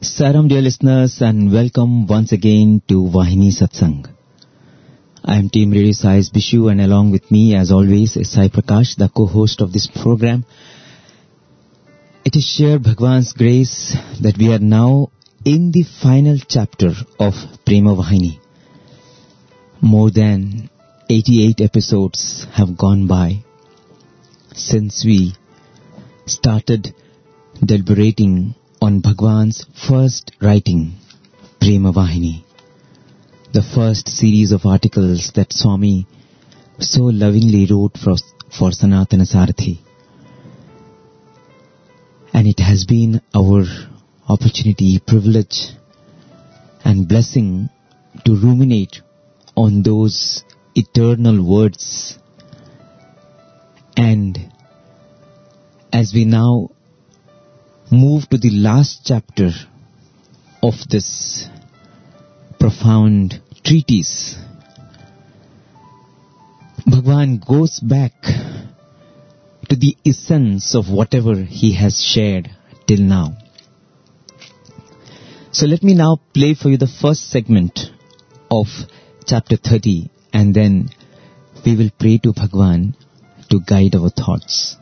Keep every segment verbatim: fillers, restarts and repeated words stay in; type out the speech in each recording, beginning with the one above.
Saram, dear listeners, and welcome once again to Vahini Satsang. I am Team Radio Sai's Bishu, and along with me, as always, is Sai Prakash, the co-host of this program. It is sheer Bhagwan's grace that we are now in the final chapter of Prema Vahini. More than eighty-eight episodes have gone by since we started deliberating on Bhagwan's first writing, Prema Vahini, the first series of articles that Swami so lovingly wrote for, for Sanatana Sarathi. And it has been our opportunity, privilege and blessing to ruminate on those eternal words. And as we now move to the last chapter of this profound treatise, Bhagwan goes back to the essence of whatever he has shared till now. So let me now play for you the first segment of chapter thirty, and then we will pray to Bhagwan to guide our thoughts.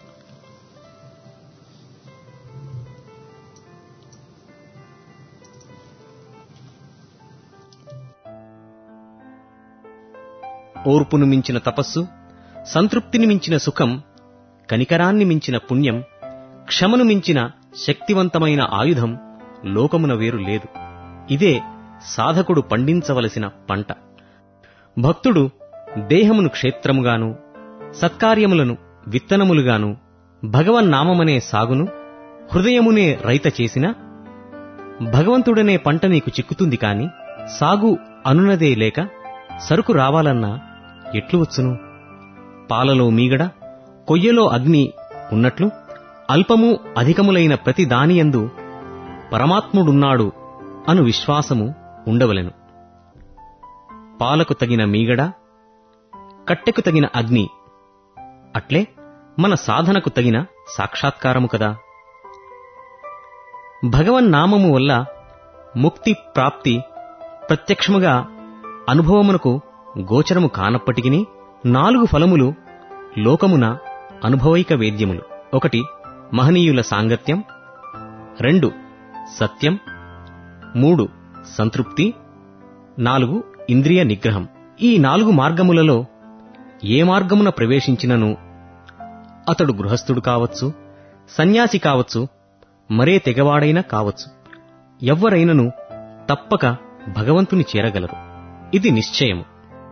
ఓర్పును మించిన తపస్సు, సంతృప్తిని మించిన సుఖం, కనికరాన్ని మించిన పుణ్యం, క్షమను మించిన శక్తివంతమైన ఆయుధం లోకమున వేరు లేదు. ఇదే సాధకుడు పండించవలసిన పంట. భక్తుడు దేహమును క్షేత్రముగాను, సత్కార్యములను విత్తనములుగాను, భగవన్నామమనే సాగును హృదయమునే రైత చేసిన భగవంతుడనే పంట నీకు చిక్కుతుంది కాని, సాగు అనునదే లేక సరుకు రావాలన్నా ఎట్లు వచ్చును? పాలలో మీగడ, కొయ్యలో అగ్ని ఉన్నట్లు అల్పము అధికములైన ప్రతి దానియందు పరమాత్ముడున్నాడు అను విశ్వాసము ఉండవలెను. పాలకు తగిన మీగడ, కట్టెకు తగిన అగ్ని, అట్లే మన సాధనకు తగిన సాక్షాత్కారము కదా. భగవన్నామము వల్ల ముక్తి ప్రాప్తి ప్రత్యక్షముగా అనుభవమునకు గోచరము కానప్పటికిని నాలుగు ఫలములు లోకమున అనుభవైక వేద్యములు. ఒకటి మహనీయుల సాంగత్యం, రెండు సత్యం, మూడు సంతృప్తి, నాలుగు ఇంద్రియ నిగ్రహం. ఈ నాలుగు మార్గములలో ఏ మార్గమున ప్రవేశించినను అతడు గృహస్థుడు కావచ్చు, సన్యాసి కావచ్చు, మరే తెగవాడైనా కావచ్చు, ఎవ్వరైనను తప్పక భగవంతుని చేరగలరు. ఇది నిశ్చయము.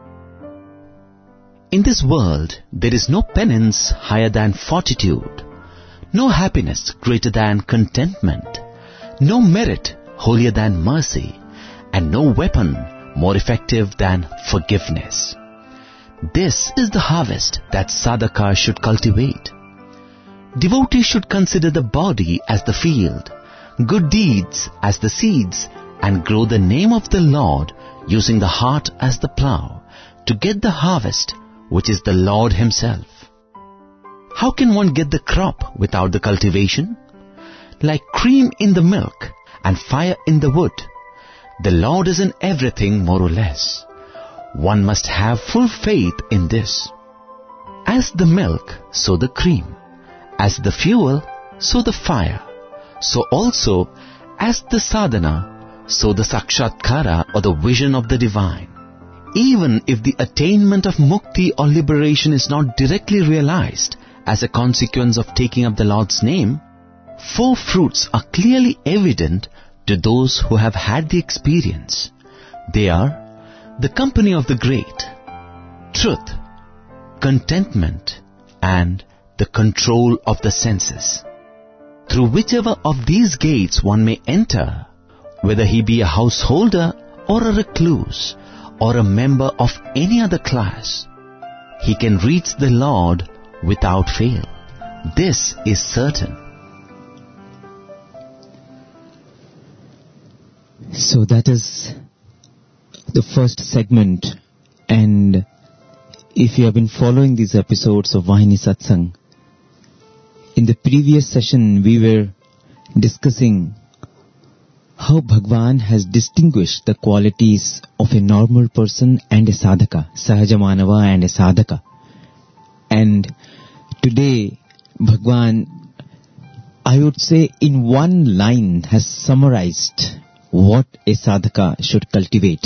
In this world, there is no penance higher than fortitude, no happiness greater than contentment, no merit holier than mercy, and no weapon more effective than forgiveness. This is the harvest that sadhaka should cultivate. Devotees should consider the body as the field, good deeds as the seeds, and grow the name of the Lord using the heart as the plough to get the harvest, which is the Lord himself. How can one get the crop without the cultivation? Like cream in the milk and fire in the wood, the Lord is in everything more or less. One must have full faith in this. As the milk, so the cream. As the fuel, so the fire. So also, as the sadhana, so the sakshatkara or the vision of the divine. Even if the attainment of mukti or liberation is not directly realized as a consequence of taking up the Lord's name, four fruits are clearly evident to those who have had the experience. They are the company of the great, truth, contentment, and the control of the senses. Through whichever of these gates one may enter, whether he be a householder or a recluse or a member of any other class, he can reach the Lord without fail. This is certain. So that is the first segment, and if you have been following these episodes of Vahini Satsang, in the previous session we were discussing how Bhagwan has distinguished the qualities of a normal person and a sadhaka, sahajamanava and a sadhaka. And today, Bhagwan, I would say in one line has summarized what a sadhaka should cultivate.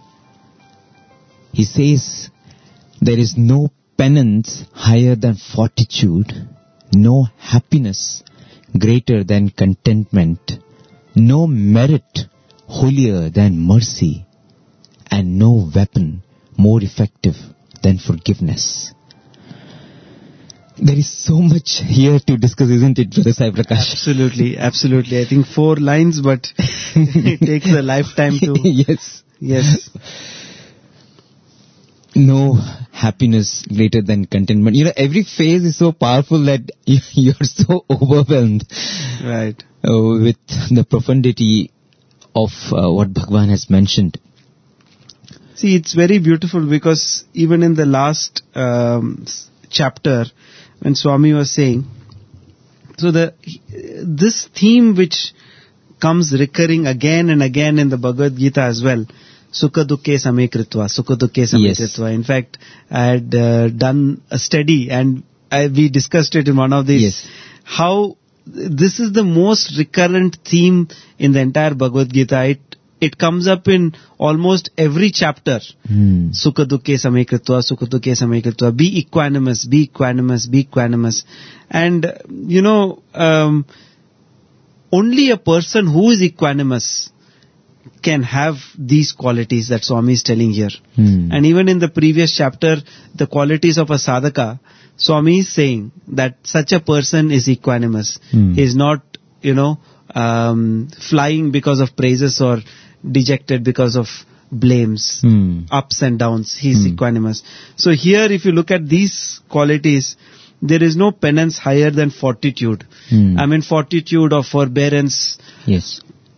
He says, there is no penance higher than fortitude, no happiness greater than contentment, no merit holier than mercy, and no weapon more effective than forgiveness. There is so much here to discuss, isn't it, Brother Sai Prakash? Absolutely, absolutely. I think four lines, but it takes a lifetime to... Yes. Yes. No happiness greater than contentment. You know, every phase is so powerful that you're so overwhelmed Right. uh, with the profundity of uh, what Bhagwan has mentioned. See, it's very beautiful because even in the last um, chapter, when Swami was saying, so the this theme which comes recurring again and again in the Bhagavad Gita as well, Sukha Dukkhe Same Kritva, Sukha Dukkhe Same Yes. Kritva. In fact, I had uh, done a study and I, we discussed it in one of these, Yes. how this is the most recurrent theme in the entire Bhagavad Gita. It, it comes up in almost every chapter. Hmm. Sukha dukkhe same kritva, sukha dukkhe same kritva. Be equanimous, be equanimous, be equanimous. And, uh, you know, um, only a person who is equanimous can have these qualities that Swami is telling here. Hmm. And even in the previous chapter, the qualities of a sadhaka, Swami is saying that such a person is equanimous. Hmm. He is not, you know, um, flying because of praises or dejected because of blames, Hmm. ups and downs. He is Hmm. equanimous. So here, if you look at these qualities, there is no penance higher than fortitude. Hmm. I mean, fortitude or forbearance. Yes.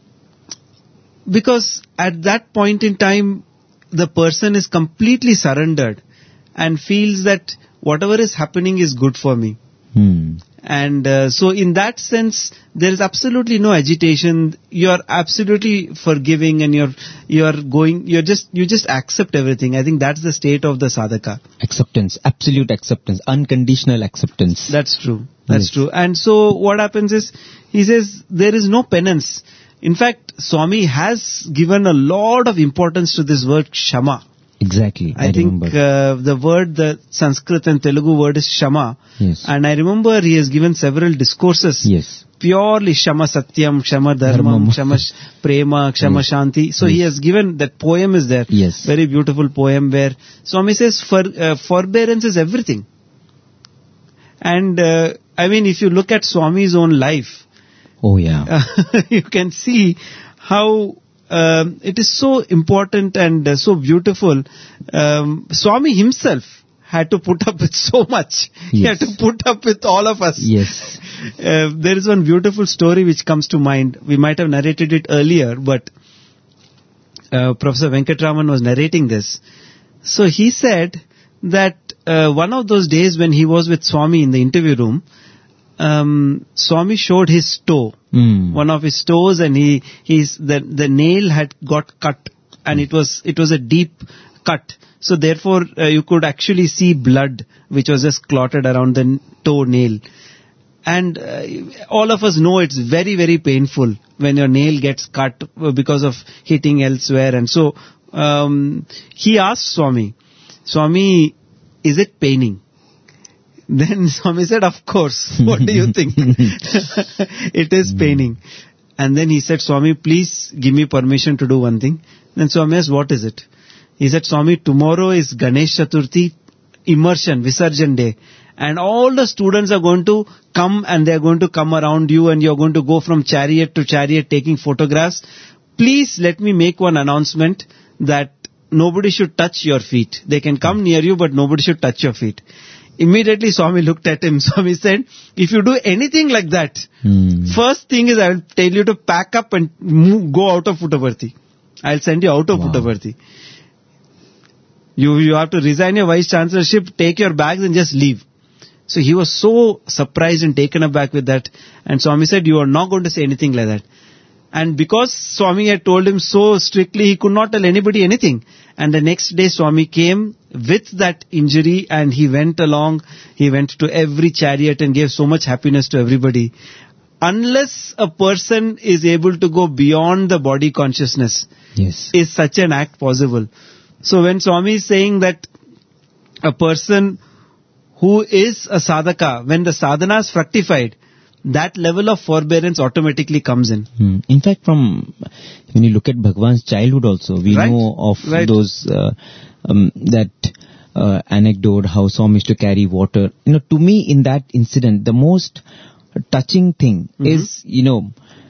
Because at that point in time, the person is completely surrendered and feels that whatever is happening is good for me. Hmm. And uh, so in that sense, there is absolutely no agitation. You are absolutely forgiving and you're, you're going, you're just, you just accept everything. I think that's the state of the sadhaka. Acceptance, absolute acceptance, unconditional acceptance. That's true. That's Yes. true. And so what happens is, he says there is no penance. In fact, Swami has given a lot of importance to this word Shama. Exactly. I, I, think remember. uh, the word, the Sanskrit and Telugu word is Shama. Yes. And I remember he has given several discourses. Yes. Purely Shama Satyam, Shama Dharmam, Dharmam. Shama Sh- Prema, Shama Yes. Shanti. So he Yes. has given, that poem is there. Yes. Very beautiful poem where Swami says for, uh, forbearance is everything. And uh, I mean, if you look at Swami's own life, Oh yeah. uh, you can see how um, it is so important and uh, so beautiful. Um, Swami himself had to put up with so much. He had Yes. to put up with all of us. Yes. Uh, there is one beautiful story which comes to mind. We might have narrated it earlier, but uh, Professor Venkatraman was narrating this. So he said that uh, one of those days when he was with Swami in the interview room, um, Swami showed his toe, Hmm. one of his toes, and he he's the the nail had got cut, and it was it was a deep cut. So therefore, uh, you could actually see blood which was just clotted around the n- toe nail. And uh, all of us know it's very, very painful when your nail gets cut uh, because of hitting elsewhere. And so um, he asked Swami, Swami, is it paining? Then Swami said, of course. What do you think? It is paining. And then he said, Swami, please give me permission to do one thing. Then Swami asked, what is it? He said, Swami, tomorrow is Ganesh Chaturthi immersion, Visarjan day. And all the students are going to come and they are going to come around you and you're going to go from chariot to chariot taking photographs. Please let me make one announcement that nobody should touch your feet. They can come near you, but nobody should touch your feet. Immediately Swami looked at him. Swami said, if you do anything like that, Hmm. first thing is I will tell you to pack up and move, go out of Puttaparthi. I'll send you out of Wow. Puttaparthi. You, you have to resign your vice chancellorship, take your bags and just leave. So he was so surprised and taken aback with that. And Swami said, you are not going to say anything like that. And because Swami had told him so strictly, he could not tell anybody anything. And the next day Swami came with that injury and he went along, he went to every chariot and gave so much happiness to everybody. Unless a person is able to go beyond the body consciousness, Yes. is such an act possible. So when Swami is saying that a person who is a sadhaka, when the sadhana is fructified, that level of forbearance automatically comes in. Hmm. In fact, from when you look at Bhagwan's childhood also, we Right. know of Right. those, uh, um, that uh, anecdote, how Swami used to carry water. You know, to me in that incident, the most touching thing Mhm. is, you know,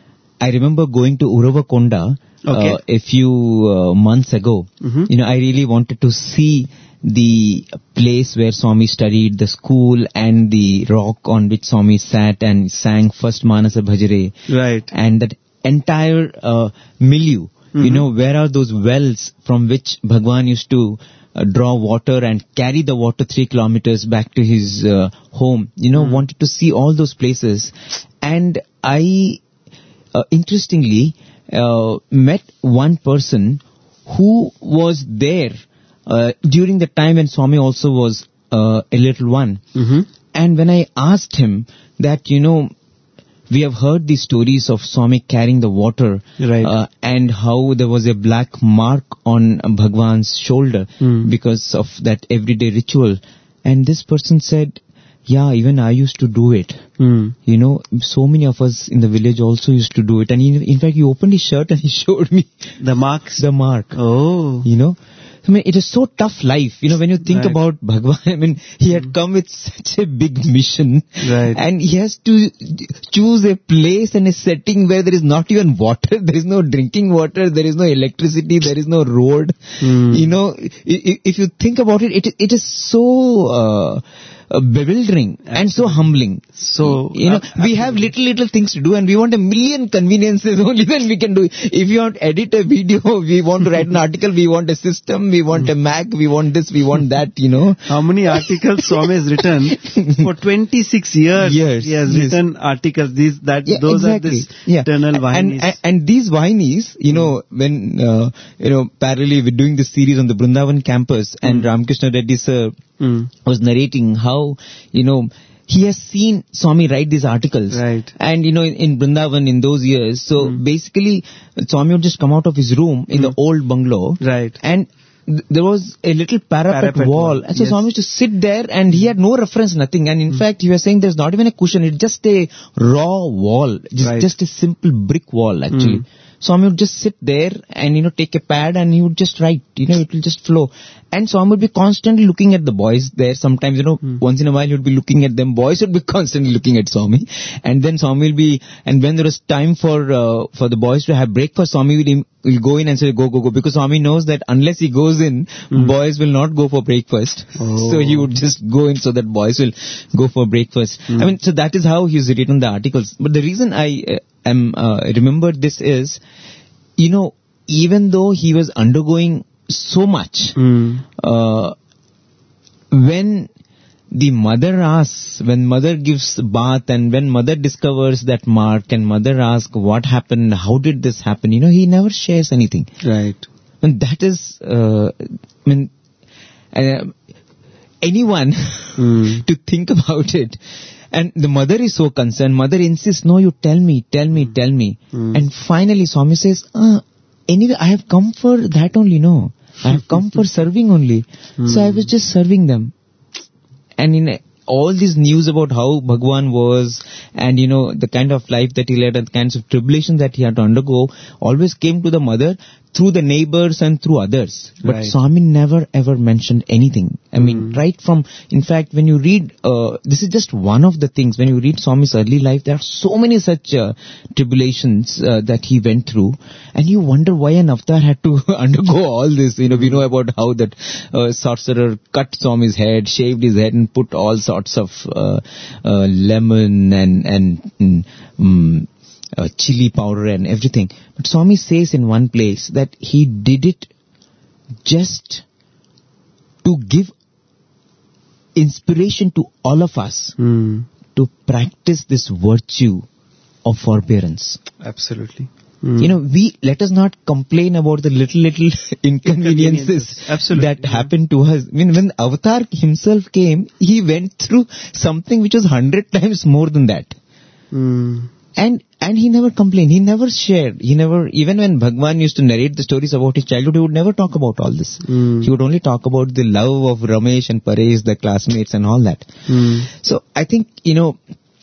I remember going to Uravakonda Okay. uh, a few uh, months ago. Mhm. You know, I really wanted to see the place where Swami studied, the school and the rock on which Swami sat and sang first Manasa Bhajare. Right. And that entire uh, milieu, you Mhm. know, where are those wells from which Bhagwan used to uh, draw water and carry the water three kilometers back to his uh, home, you know, Mhm. wanted to see all those places. And I, uh, interestingly, uh, met one person who was there uh, during the time when Swami also was uh, a little one. Mm-hmm. And when I asked him that, you know, we have heard these stories of Swami carrying the water, Right. uh, and how there was a black mark on Bhagwan's shoulder Hmm. because of that everyday ritual. And this person said, yeah, even I used to do it. Mm. You know, so many of us in the village also used to do it. And in, in fact, he opened his shirt and he showed me The marks. the mark. Oh. You know, I mean, it is so tough life. You know, when you think Right. about Bhagwan, I mean, he had come with such a big mission. Right. And he has to choose a place and a setting where there is not even water, there is no drinking water, there is no electricity, there is no road. Hmm. You know, i- i- if you think about it, it, it is so uh, uh, bewildering and so humbling. So, You know, uh, we have little, little things to do and we want a million conveniences only then we can do it. If you want to edit a video, we want to write an article, we want a system, we want a Mac, we want this, we want that, you know. How many articles Swami has written? For twenty-six years, Years, he has yes. written articles. These, that, Yeah, those exactly. are this Yeah. eternal And, vahinis. and, and these Vahinis, you know, when, uh, you know, parallelly we're doing this series on the Brindavan campus and Ramakrishna Reddy sir Mm. was narrating how, you know, he has seen Swami write these articles. Right. And, you know, in, in Brindavan in those years, so basically, Swami would just come out of his room in the old bungalow. Right. And th- there was a little parapet, Parapet wall. wall, And so yes. Swami used to sit there and he had no reference, nothing. And in fact, he was saying there's not even a cushion. It's just a raw wall. Just, Right. just a simple brick wall, actually. Mm. Swami would just sit there and, you know, take a pad and he would just write. You know, it will just flow. And Swami would be constantly looking at the boys there. Sometimes, you know, once in a while he would be looking at them. Boys would be constantly looking at Swami. And then Swami will be, and when there was time for, uh, for the boys to have breakfast, Swami will, im- will go in and say, go, go, go. Because Swami knows that unless he goes in, boys will not go for breakfast. Oh. So he would just go in so that boys will go for breakfast. I mean, so that is how he's written the articles. But the reason I uh, am, uh, remembered this is, you know, even though he was undergoing so much, Mm. uh, when the mother asks, when mother gives bath and when mother discovers that mark and mother asks what happened, how did this happen, you know, he never shares anything. Right. And that is, uh, I mean, uh, anyone Mm. to think about it. And the mother is so concerned. Mother insists, no, you tell me, tell me, tell me. Mm. And finally Swami says, uh, anyway, I have come for that only, no. I have come for serving only. So I was just serving them. And in all this news about how Bhagwan was and, you know, the kind of life that he led and the kinds of tribulations that he had to undergo always came to the mother through the neighbors and through others. But Right. Swami never ever mentioned anything. I mean, right from, in fact, when you read, uh, this is just one of the things, when you read Swami's early life, there are so many such uh, tribulations uh, that he went through. And you wonder why an avatar had to undergo all this. You know, we know about how that uh, sorcerer cut Swami's head, shaved his head and put all sorts of uh, uh, lemon and, and mm, mm, uh, chili powder and everything. But Swami says in one place that he did it just to give inspiration to all of us Mm. to practice this virtue of forbearance. Absolutely. Mm. You know, we let us not complain about the little, little inconveniences, Inconveniences. Absolutely. that happened to us. I mean, when Avatar himself came, he went through something which was hundred times more than that. Mm. And and he never complained. He never shared. He never, even when Bhagwan used to narrate the stories about his childhood, he would never talk about all this. Mm. He would only talk about the love of Ramesh and Paresh, the classmates and all that. Mm. So I think, you know,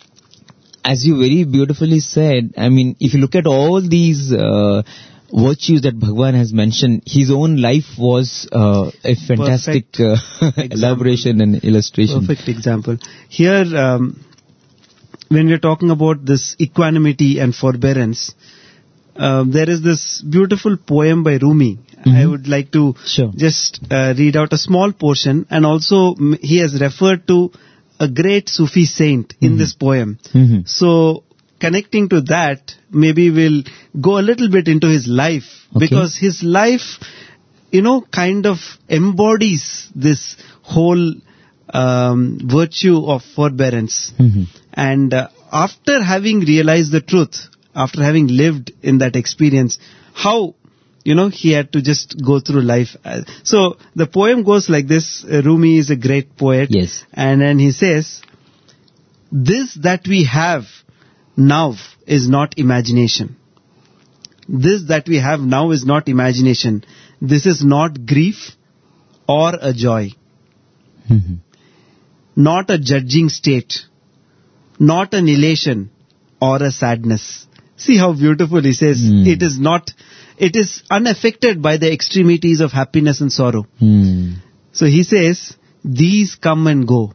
as you very beautifully said, I mean, if you look at all these uh, virtues that Bhagwan has mentioned, his own life was uh, a fantastic uh, elaboration and illustration. Perfect example. Here, um, when we are talking about this equanimity and forbearance, uh, there is this beautiful poem by Rumi. Mm-hmm. I would like to Sure. just uh, read out a small portion, and also m- he has referred to a great Sufi saint in Mhm. this poem. Mhm. So, connecting to that, maybe we'll go a little bit into his life, Okay. because his life, you know, kind of embodies this whole um, virtue of forbearance. Mhm. And uh, after having realized the truth, after having lived in that experience, how, you know, he had to just go through life. Uh, So the poem goes like this. Uh, Rumi is a great poet. Yes. And then he says, this that we have now is not imagination. This that we have now is not imagination. This is not grief or a joy. Mhm. Not a judging state, not an elation or a sadness. See how beautiful he says, Mm. it is not, it is unaffected by the extremities of happiness and sorrow. Hmm. So he says, these come and go.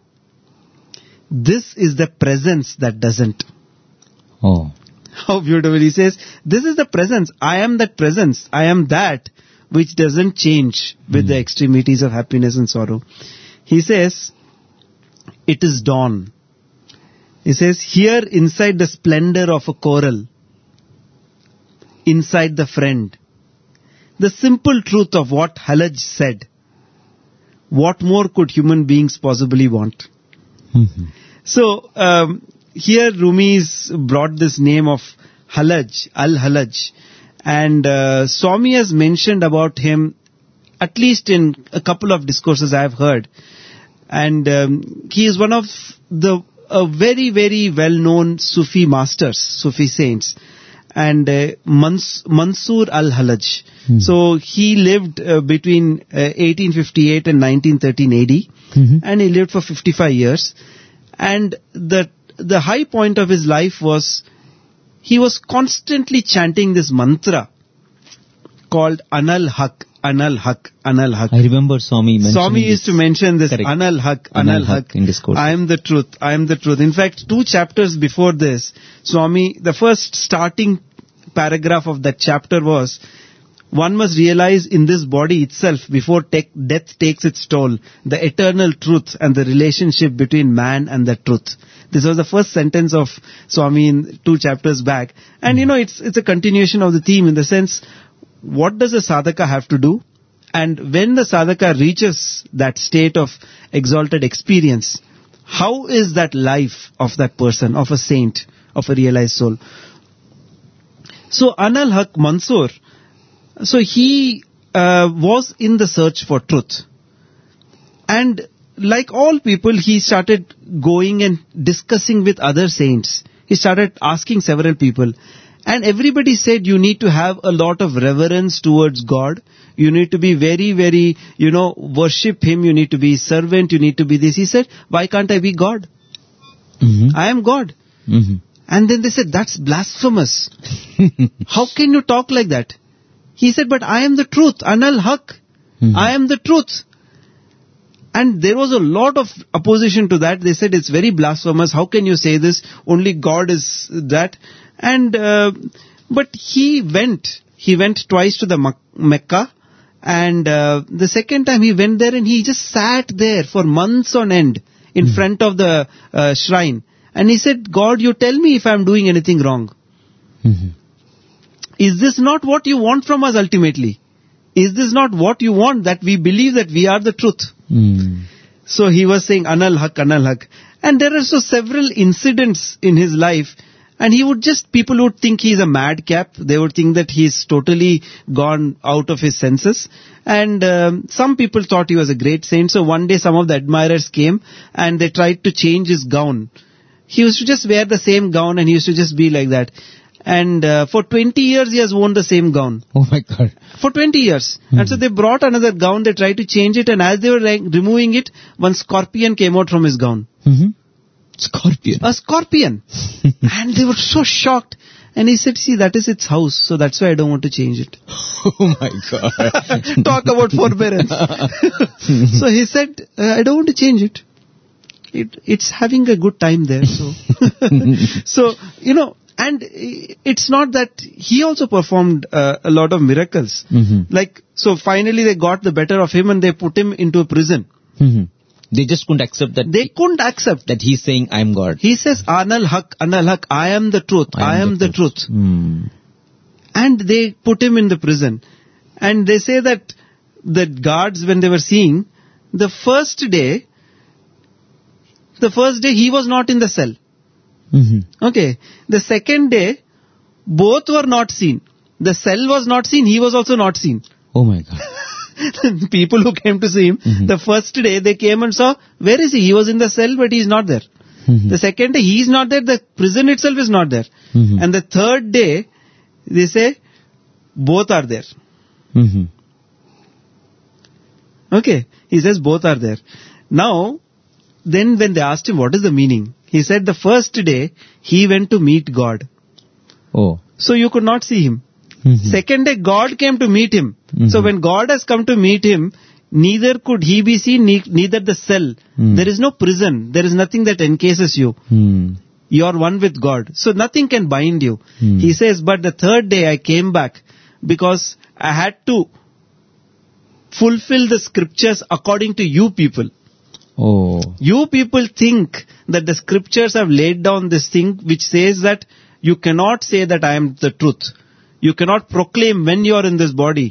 This is the presence that doesn't. Oh. How beautiful. He says, this is the presence. I am that presence. I am that which doesn't change with Mm. the extremities of happiness and sorrow. He says, it is dawn. He says, here inside the splendor of a coral, inside the friend, the simple truth of what Halaj said, what more could human beings possibly want? Mhm. So, um, here Rumi's brought this name of Halaj, Al-Halaj. And uh, Swami has mentioned about him, at least in a couple of discourses I have heard. And um, he is one of the uh, very, very well-known Sufi masters, Sufi saints. And uh, Mans- Mansur Al-Halaj. Hmm. So, he lived uh, between uh, eighteen fifty-eight and nineteen thirteen A D. Mhm. And he lived for fifty-five years. And the the high point of his life was, he was constantly chanting this mantra called Anal Haq, Anal Haq, Anal Haq. I remember Swami mentioning Swami used to this. mention this Correct. Anal Haq, Anal Anal Haq Haq. in discourse. I am the truth, I am the truth. In fact, two chapters before this, Swami, the first starting paragraph of that chapter was, one must realize in this body itself, before take, death takes its toll, the eternal truth and the relationship between man and the truth. This was the first sentence of Swami in two chapters back. And you know, it's, it's a continuation of the theme in the sense, what does a sadhaka have to do? And when the sadhaka reaches that state of exalted experience, how is that life of that person, of a saint, of a realized soul? So Anal Haq Mansur, so he uh, was in the search for truth. And like all people, he started going and discussing with other saints. He started asking several people. And everybody said you need to have a lot of reverence towards God. You need to be very, very, you know, worship Him. You need to be servant. You need to be this. He said, why can't I be God? Mhm. I am God. Mhm. And then they said, that's blasphemous. How can you talk like that? He said, but I am the truth. Anal Haq. Mhm. I am the truth. And there was a lot of opposition to that. They said it's very blasphemous. How can you say this? Only God is that. And, uh, but he went. He went twice to the Mak- Mecca. And uh, the second time he went there and he just sat there for months on end in front of the uh, shrine. And he said, God, you tell me if I am doing anything wrong. Mhm. Is this not what you want from us ultimately? Is this not what you want, that we believe that we are the truth? Mm. So he was saying, Anal Haq, Anal Haq. And there are so several incidents in his life. And he would just, people would think he's a madcap. They would think that he's totally gone out of his senses. And um, some people thought he was a great saint. So one day some of the admirers came and they tried to change his gown. He used to just wear the same gown and he used to just be like that. And uh, for twenty years he has worn the same gown. Oh my God. For twenty years. Mm-hmm. And so they brought another gown, they tried to change it, and as they were like, removing it, one scorpion came out from his gown. Mm-hmm. Scorpion. A scorpion. And they were so shocked. And he said, see, that is its house, so that's why I don't want to change it. Oh my God. Talk about forbearance. So he said, uh, I don't want to change it. It, it's having a good time there. So, so you know, and it's not that he also performed uh, a lot of miracles. Mm-hmm. Like, so finally they got the better of him and they put him into a prison. Mm-hmm. They just couldn't accept that. They couldn't accept. That he's saying, I'm God. He says, Anal Haq, Anal Haq, I am the truth, I am, I am the, the truth. truth. Mm. And they put him in the prison. And they say that the guards, when they were seeing, the first day, the first day he was not in the cell. Mm-hmm. Okay. The second day, both were not seen. The cell was not seen, he was also not seen. Oh my God. People who came to see him, mm-hmm. the first day they came and saw, where is he? He was in the cell, but he is not there. Mm-hmm. The second day, he is not there, the prison itself is not there. Mm-hmm. And the third day, they say, both are there. Mm-hmm. Okay. He says, both are there. Now, then when they asked him, what is the meaning? He said, the first day, he went to meet God. Oh. So you could not see him. Mm-hmm. Second day, God came to meet him. Mm-hmm. So when God has come to meet him, neither could he be seen, ne- neither the cell. Mm. There is no prison. There is nothing that encases you. Mm. You are one with God. So nothing can bind you. Mm. He says, but the third day I came back because I had to fulfill the scriptures according to you people. Oh. You people think that the scriptures have laid down this thing which says that you cannot say that I am the truth. You cannot proclaim when you are in this body.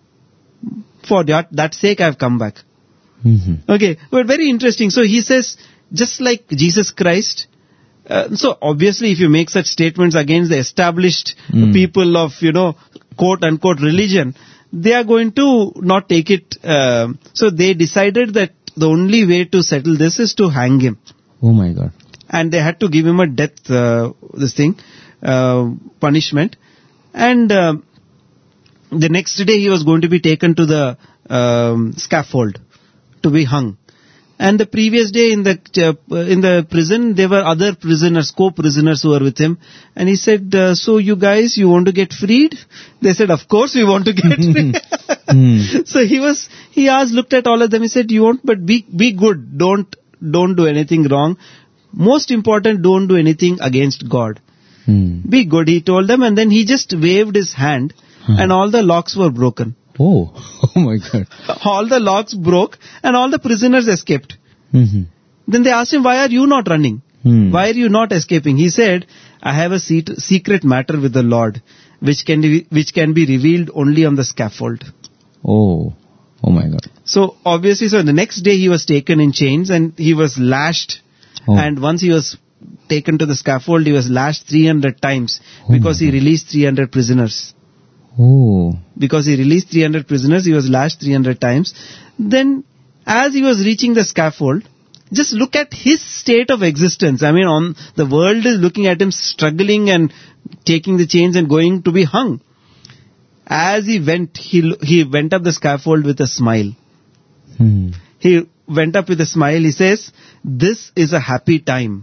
For that, that sake I have come back. Mm-hmm. Okay, but very interesting. So he says, just like Jesus Christ, uh, so obviously if you make such statements against the established Mm. people of, you know, quote unquote religion, they are going to not take it. Uh, so they decided that the only way to settle this is to hang him. Oh my God. And they had to give him a death, uh, this thing, uh, punishment. And uh, the next day he was going to be taken to the um, scaffold to be hung. And the previous day in the uh, in the prison, there were other prisoners, co-prisoners who were with him. And he said, uh, so you guys, you want to get freed? They said, of course we want to get freed. mm. So he was, he asked, looked at all of them. He said, you want, but be, be good. Don't, don't do anything wrong. Most important, don't do anything against God. Mm. Be good, he told them, and then he just waved his hand Huh. and all the locks were broken. Oh. Oh my God. All the locks broke and all the prisoners escaped. Mm-hmm. Then they asked him, why are you not running? Mm. Why are you not escaping? He said, I have a se- secret matter with the Lord, which can be, which can be revealed only on the scaffold. Oh. Oh my God. So obviously, so the next day he was taken in chains and he was lashed. Oh. And once he was taken to the scaffold, he was lashed three hundred times Oh because my he God. released three hundred prisoners. Oh. Because he released three hundred prisoners, he was lashed three hundred times. Then, as he was reaching the scaffold, just look at his state of existence. I mean, on the world is looking at him struggling and taking the chains and going to be hung. As he went, he he went up the scaffold with a smile. Hmm. He went up with a smile. He says, "This is a happy time.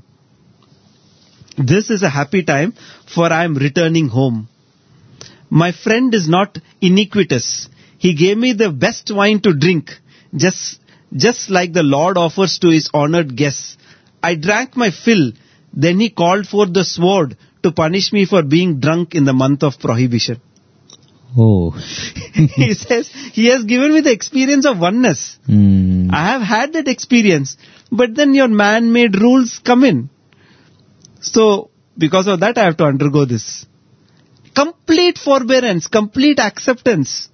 This is a happy time, for I am returning home. My friend is not iniquitous. He gave me the best wine to drink, just, just like the Lord offers to his honored guests. I drank my fill. Then he called forth the sword to punish me for being drunk in the month of prohibition." Oh. He says, he has given me the experience of oneness. Hmm. I have had that experience, but then your man-made rules come in. So, because of that, I have to undergo this. Complete forbearance, complete acceptance.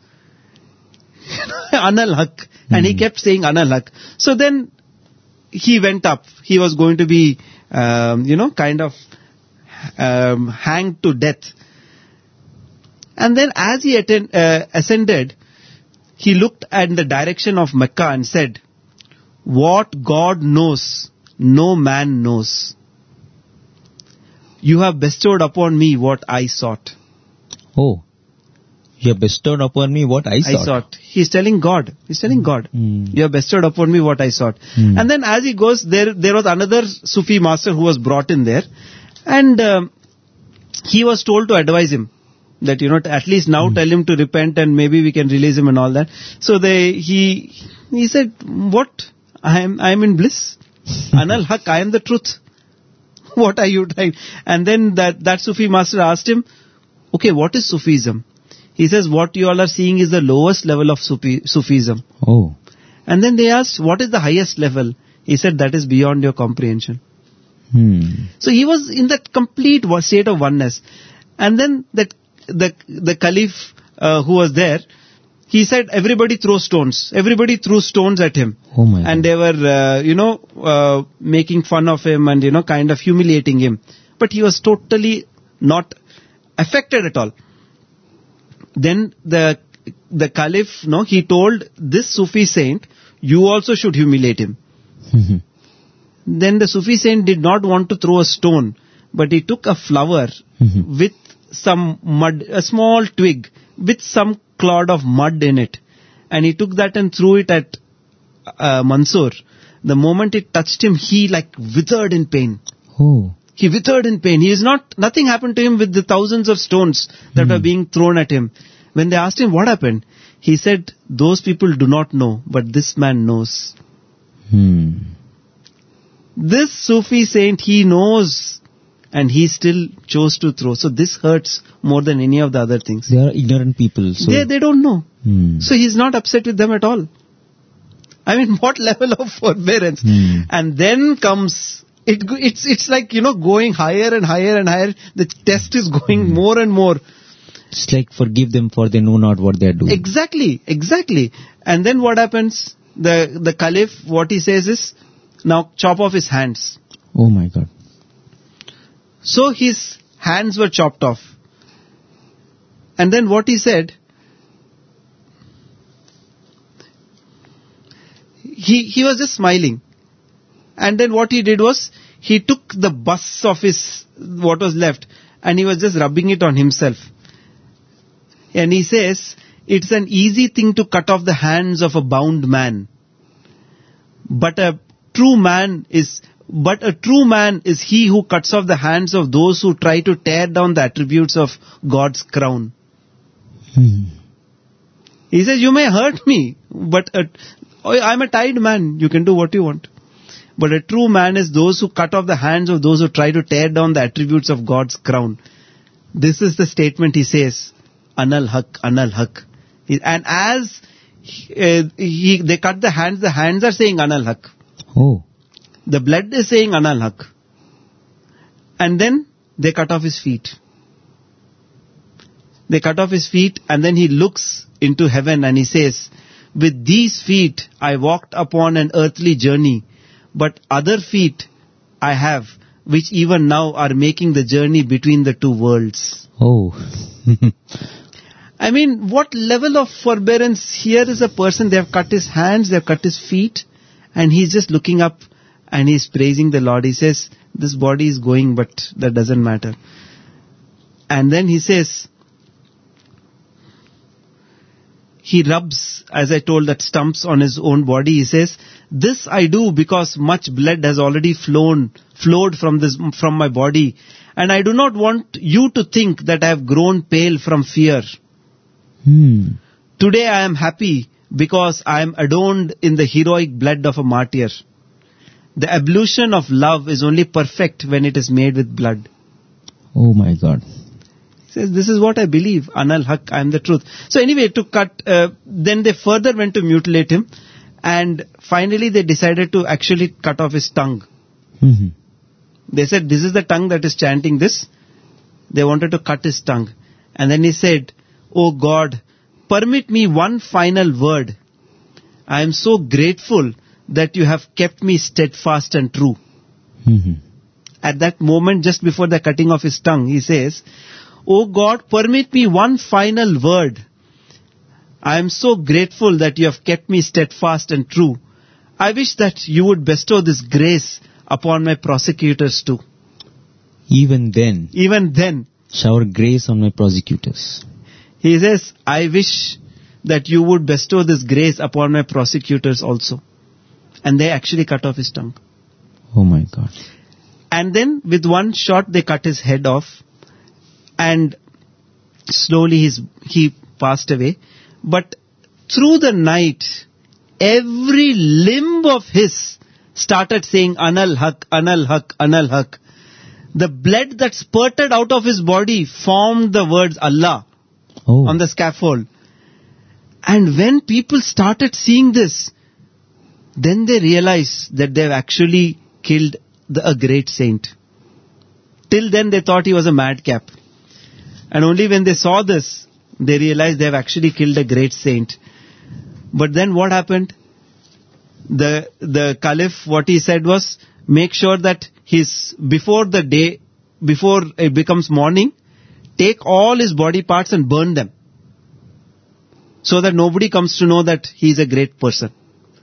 Anal Haq. And he kept saying Anal Haq. So then, he went up. He was going to be, um, you know, kind of um, hanged to death. And then as he atten- uh, ascended, he looked at the direction of Mecca and said, "What God knows, no man knows. You have bestowed upon me what I sought." Oh, you have bestowed upon me what I I sought. sought. He's telling God. He's telling God. Hmm. You have bestowed upon me what I sought. Hmm. And then as he goes, there there was another Sufi master who was brought in there. And um, he was told to advise him that, you know, at least now Hmm. tell him to repent and maybe we can release him and all that. So they, he, he said, "What? I am, I am in bliss. Anal Haq, I am the truth. What are you trying?" And then that, that Sufi master asked him, "Okay, what is Sufism?" He says, "What you all are seeing is the lowest level of Sufi, Sufism." Oh. And then they asked, "What is the highest level?" He said, "That is beyond your comprehension." Hmm. So he was in that complete wa- state of oneness. And then that the the caliph uh, who was there, he said, "Everybody throw stones." Everybody threw stones at him. Oh my And God. they were, uh, you know, uh, making fun of him and, you know, kind of humiliating him. But he was totally not affected at all. Then the the caliph, no, he told this Sufi saint, "You also should humiliate him." Hmm. Then the Sufi saint did not want to throw a stone, but he took a flower Mhm. with some mud, a small twig with some clod of mud in it. And he took that and threw it at uh, Mansur. The moment it touched him, he like withered in pain. Oh. He withered in pain. He is not, nothing happened to him with the thousands of stones that were being thrown at him. When they asked him what happened, he said, "Those people do not know, but this man knows." Hmm. This Sufi saint, he knows, and he still chose to throw. So this hurts more than any of the other things. They are ignorant people. So. They, they don't know. Hmm. So he's not upset with them at all. I mean, what level of forbearance? Hmm. And then comes, it, go- it's, it's like, you know, going higher and higher and higher. The test is going Hmm. more and more. It's like forgive them for they know not what they are doing. Exactly, exactly. And then what happens? The, the caliph, what he says is, "Now chop off his hands." Oh my God. So his hands were chopped off. And then what he said, he, he was just smiling. And then what he did was, he took the bus of his, what was left, and he was just rubbing it on himself. And he says, "It's an easy thing to cut off the hands of a bound man. But a true man is, but a true man is he who cuts off the hands of those who try to tear down the attributes of God's crown." Hmm. He says, "You may hurt me, but a, oh, I'm a tied man. You can do what you want. But a true man is those who cut off the hands of those who try to tear down the attributes of God's crown." This is the statement he says, "Anal Haq, Anal Haq." He- And as uh, he, they cut the hands, the hands are saying Anal Haq. Oh. The blood is saying Anal Haq. And then they cut off his feet. They cut off his feet and then he looks into heaven and he says, "With these feet I walked upon an earthly journey, but other feet I have which even now are making the journey between the two worlds." Oh. I mean, what level of forbearance? Here is a person, they have cut his hands, they have cut his feet, and he's just looking up and he's praising the Lord. He says, "This body is going, but that doesn't matter." And then he says, he rubs, as I told, that stumps on his own body. He says, "This I do because much blood has already flown, flowed from this, from my body. And I do not want you to think that I have grown pale from fear. Hmm. Today I am happy because I am adorned in the heroic blood of a martyr. The ablution of love is only perfect when it is made with blood." Oh my God. He says, "This is what I believe. Anal Haq, I am the truth." So anyway, to cut, uh, then they further went to mutilate him. And finally they decided to actually cut off his tongue. Hmm. They said, "This is the tongue that is chanting this." They wanted to cut his tongue. And then he said, "Oh God, permit me one final word. I am so grateful that you have kept me steadfast and true." Hmm. at that moment just before the cutting of his tongue, he says, "O God, permit me one final word. I am so grateful that you have kept me steadfast and true. I wish that you would bestow this grace upon my prosecutors too." Even then, Even then, shower grace on my prosecutors. he says, "I wish that you would bestow this grace upon my prosecutors also." And they actually cut off his tongue. Oh my God. And then with one shot they cut his head off, and slowly his, he passed away. But through the night, every limb of his started saying Anal Haq, Anal Haq, Anal Haq. The blood that spurted out of his body formed the words Allah Oh. on the scaffold. And when people started seeing this, then they realized that they've actually killed the, a great saint. Till then they thought he was a madcap. And only when they saw this, they realized they've actually killed a great saint. But then what happened? The, the caliph, what he said was, make sure that his, before the day, before it becomes morning, take all his body parts and burn them. So that nobody comes to know that he is a great person.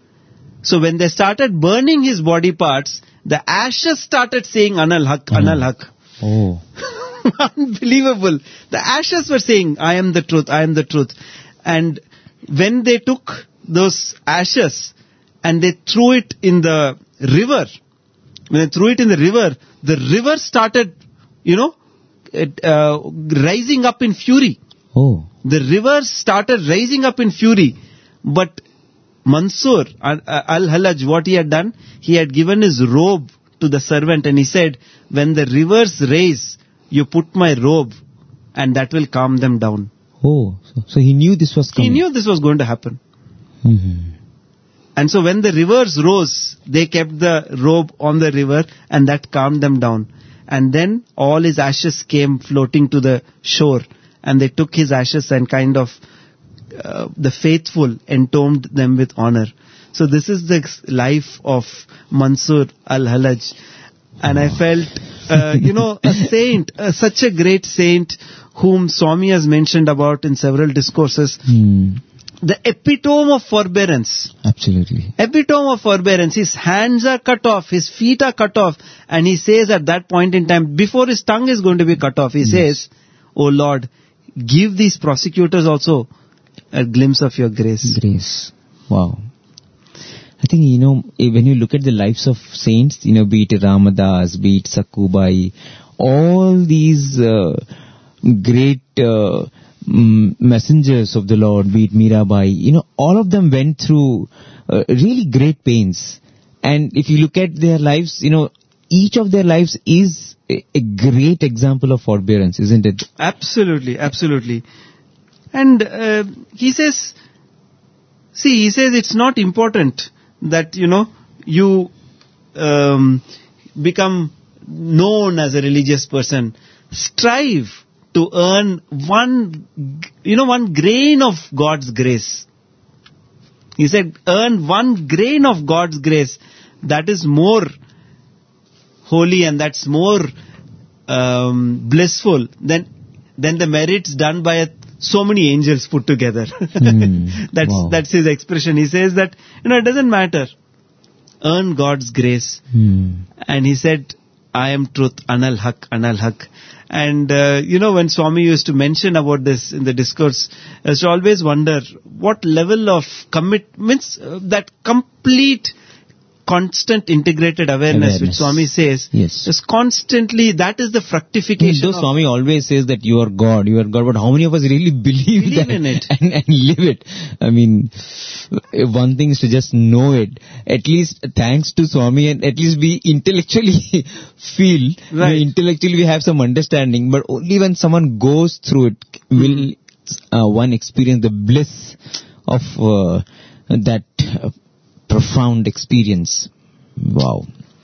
So when they started burning his body parts, the ashes started saying Anal Haq, Anal Haq. Oh. Unbelievable. The ashes were saying, I am the truth, I am the truth. And when they took those ashes and they threw it in the river, when they threw it in the river, the river started, you know, it, uh, rising up in fury. Oh. The river started rising up in fury. But Mansur al-Hallaj, what he had done, he had given his robe to the servant and he said, when the rivers rise, you put my robe and that will calm them down. Oh. So, so he knew this was coming. He knew this was going to happen. Mm-hmm. And so when the rivers rose, they kept the robe on the river and that calmed them down. And then all his ashes came floating to the shore and they took his ashes and kind of uh, the faithful entombed them with honor. So this is the life of Mansur al-Hallaj. And I felt, uh, you know, a saint, uh, such a great saint whom Swami has mentioned about in several discourses. Hmm. The epitome of forbearance. Absolutely. Epitome of forbearance. His hands are cut off, his feet are cut off, and he says at that point in time, before his tongue is going to be cut off, he yes. says, "O Lord, give these prosecutors also a glimpse of your grace." Grace. Wow. I think, you know, when you look at the lives of saints, you know, be it Ramadas, be it Sakubai, all these uh, great uh, messengers of the Lord, be it Mirabai, you know, all of them went through uh, really great pains. And if you look at their lives, you know, each of their lives is a, a great example of forbearance, isn't it? Absolutely, absolutely. And uh, he says, see, he says it's not important that, you know, you um, become known as a religious person. Strive to earn one, you know, one grain of God's grace. He said, earn one grain of God's grace. That is more holy and that's more um, blissful than than the merits done by a, so many angels put together. Mm, that's wow. that's his expression. He says that, you know, it doesn't matter. Earn God's grace. Mm. And he said, I am truth, Anal Haq, Anal Haq. And, uh, you know, when Swami used to mention about this in the discourse, I used to always wonder what level of commitments, uh, that complete, constant integrated awareness, Awareness. which Swami says, Yes. is constantly, that is the fructification. Though of, Swami always says that you are God, you are God, but how many of us really believe, Believe that in it. And, and live it? I mean, one thing is to just know it. At least thanks to Swami, and at least we intellectually feel, Right. we intellectually we have some understanding, but only when someone goes through it will uh, one experience the bliss of uh, that uh, profound experience. Wow.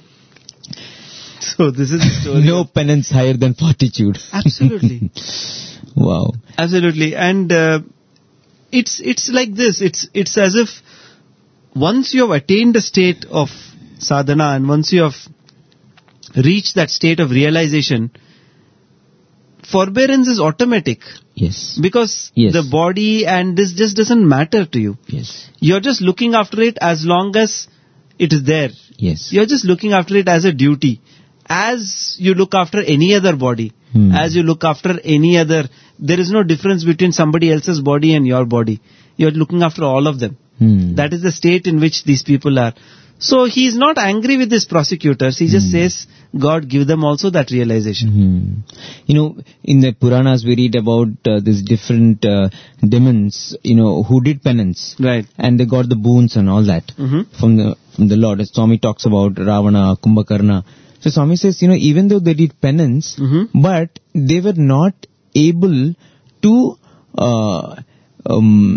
So this is the story. No penance higher than fortitude. Absolutely. Wow. Absolutely. And uh, it's it's like this. It's it's as if once you have attained a state of sadhana and once you have reach that state of realization, forbearance is automatic. Yes. Because Yes. the body and this just doesn't matter to you. Yes. You're just looking after it as long as it is there. Yes. You're just looking after it as a duty. As you look after any other body. Hmm. As you look after any other, there is no difference between somebody else's body and your body. You're looking after all of them. Hmm. That is the state in which these people are. So he's not angry with his prosecutors. He just says, God, give them also that realization. Hmm. You know, in the Puranas we read about uh, these different uh, demons, you know, who did penance. Right. And they got the boons and all that Mhm. from the from the Lord. As Swami talks about Ravana, Kumbhakarna. So Swami says, you know, even though they did penance, Mhm. but they were not able to uh, um,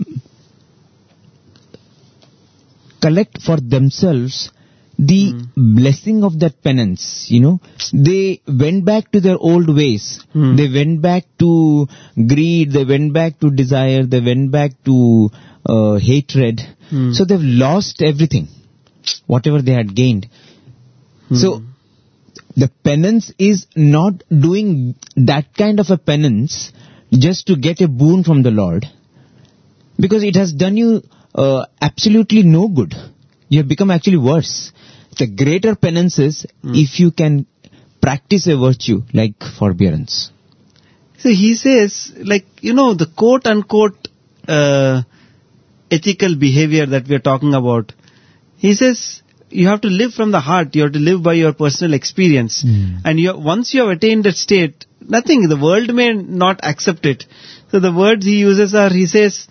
collect for themselves the blessing of that penance, you know. They went back to their old ways. Hmm. They went back to greed, they went back to desire, they went back to uh, hatred. Hmm. So they've lost everything, whatever they had gained. So the penance is not doing that kind of a penance just to get a boon from the Lord, because it has done you uh, absolutely no good. You have become actually worse. The greater penance is if you can practice a virtue like forbearance. So he says, like, you know, the quote unquote uh, ethical behavior that we are talking about. He says, you have to live from the heart. You have to live by your personal experience. Mm. And you, once you have attained that state, nothing, the world may not accept it. So the words he uses are, he says,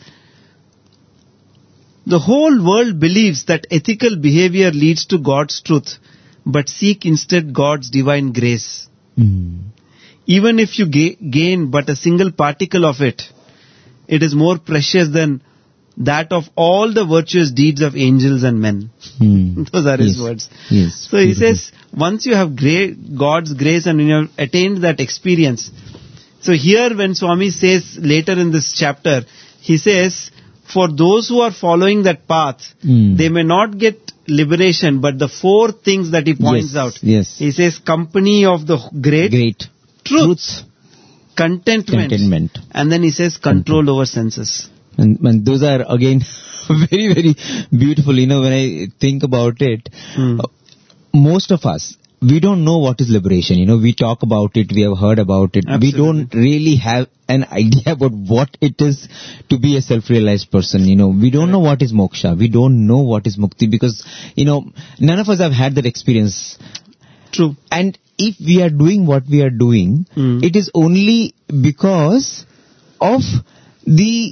the whole world believes that ethical behavior leads to God's truth, but seek instead God's divine grace. Mm. Even if you ga- gain but a single particle of it, it is more precious than that of all the virtuous deeds of angels and men. Mm. Those are his Yes. words. Yes. So he Beautiful. says, once you have gra- God's grace and you have attained that experience. So here when Swami says later in this chapter, he says, for those who are following that path, Mm. they may not get liberation, but the four things that he points Yes, out. yes. He says, company of the great, Great. truth, contentment, Contentment. and then he says, control over senses. And, and those are again very, very beautiful. You know, when I think about it, Hmm. uh, most of us, we don't know what is liberation. You know, we talk about it, we have heard about it. Absolutely. We don't really have an idea about what it is to be a self-realized person. You know, we don't know what is moksha. We don't know what is mukti, because, you know, none of us have had that experience. True. And if we are doing what we are doing, Hmm. it is only because of the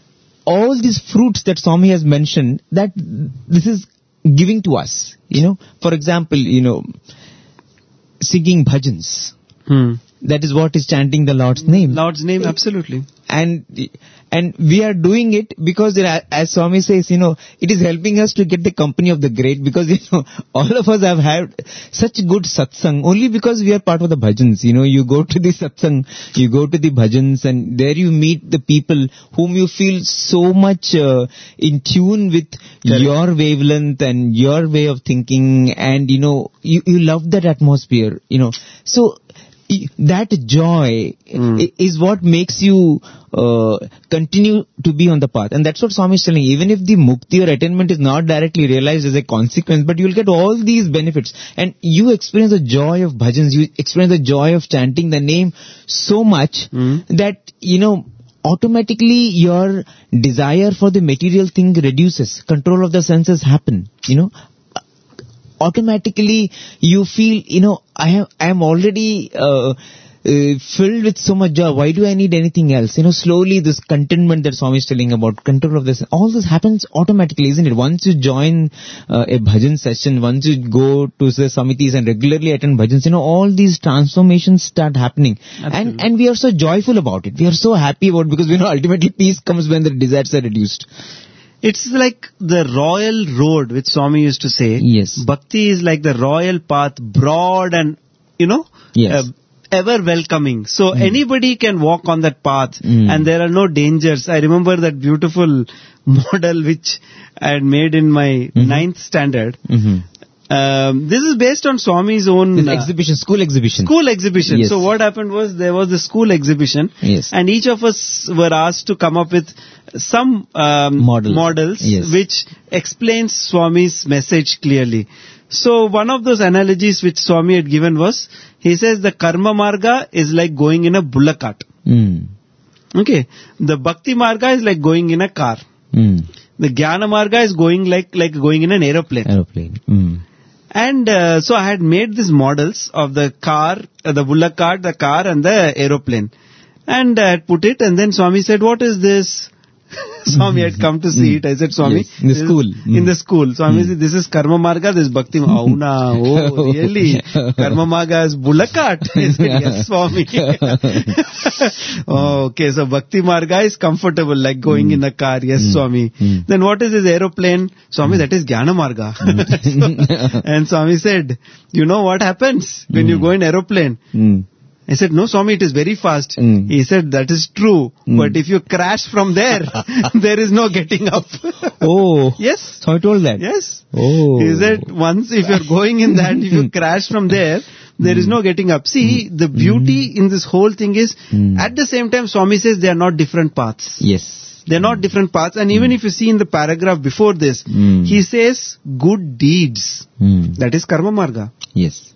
all these fruits that Swami has mentioned that this is giving to us. You know, for example, you know, singing bhajans. Hmm. That is what is chanting the Lord's name. Lord's name, absolutely. And and we are doing it because, it, as Swami says, you know, it is helping us to get the company of the great, because, you know, all of us have had such good satsang only because we are part of the bhajans. You know, you go to the satsang, you go to the bhajans, and there you meet the people whom you feel so much uh, in tune with your wavelength and your way of thinking, and, you know, you, you love that atmosphere, you know. So, that joy Mm. i- is what makes you uh, continue to be on the path. And that's what Swami is telling. Even if the mukti or attainment is not directly realized as a consequence, but you will get all these benefits. And you experience the joy of bhajans, you experience the joy of chanting the name so much Mm. that, you know, automatically your desire for the material thing reduces. Control of the senses happen, you know. Automatically you feel, you know, I have, I am already uh, uh, filled with so much joy. Why do I need anything else? You know, slowly this contentment that Swami is telling about, control of this, all this happens automatically, isn't it? Once you join uh, a bhajan session, once you go to the samitis and regularly attend bhajans, you know, all these transformations start happening. And and we are so joyful about it. We are so happy about it, because we know ultimately peace comes when the desires are reduced. It's like the royal road, which Swami used to say. Yes. Bhakti is like the royal path, broad and, you know, Yes. uh, ever welcoming. So anybody can walk on that path, Mm. and there are no dangers. I remember that beautiful model which I had made in my ninth standard. Mm-hmm. Um, this is based on Swami's own This uh, exhibition, school exhibition. school exhibition. Yes. So what happened was there was the school exhibition, Yes. and each of us were asked to come up with some um, Models. models Yes. which explains Swami's message clearly. So one of those analogies which Swami had given was, he says the karma marga is like going in a bullock cart. Mm. Okay. The bhakti marga is like going in a car. Mm. The jnana marga is going like, like going in an aeroplane. Aeroplane. Mm. And uh, so I had made these models of the car, uh, the bullock cart, the car and the aeroplane. And I had put it, and then Swami said, what is this? Swami had come to see it. I said, Swami. Yes, in the this is- school. In the school. Swami said, this is karma marga, this is bhakti marga. Oh, na, oh, really? Karma marga is bullock cart? I said, yes, Swami. Oh, okay, so bhakti marga is comfortable, like going in a car. Yes, Swami. Mm. Then what is this aeroplane? Swami, that is jnana marga. So- and Swami said, you know what happens when you go in aeroplane? Mm. I said, no, Swami, it is very fast. Mm. He said, that is true. Mm. But if you crash from there, there is no getting up. Oh. Yes. So I told that. Yes. Oh. He said, once if you're going in that, if you crash from there, there is no getting up. See, the beauty in this whole thing is, Mm. at the same time, Swami says they are not different paths. Yes. They're not different paths. And even if you see in the paragraph before this, Mm. he says good deeds. Mm. That is karma marga. Yes.